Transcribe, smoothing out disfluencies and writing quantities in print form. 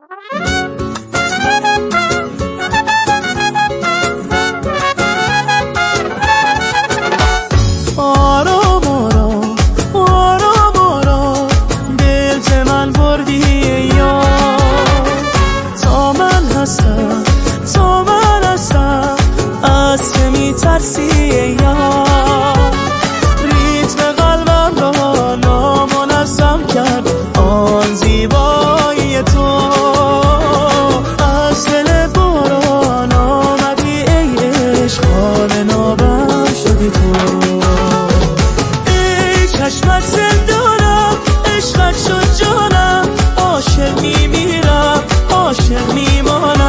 آرام آرام آرام آرام دل من بردی یا تا من هستم از که میترسی یا ریتم قلبم را نامنظم کرد آن زیبایی تو از دل باران آمدی ای عشق حال نابم شدی تو ای چشمت زندانم عشقت شد جانم عاشق میمیرم عاشق میمانم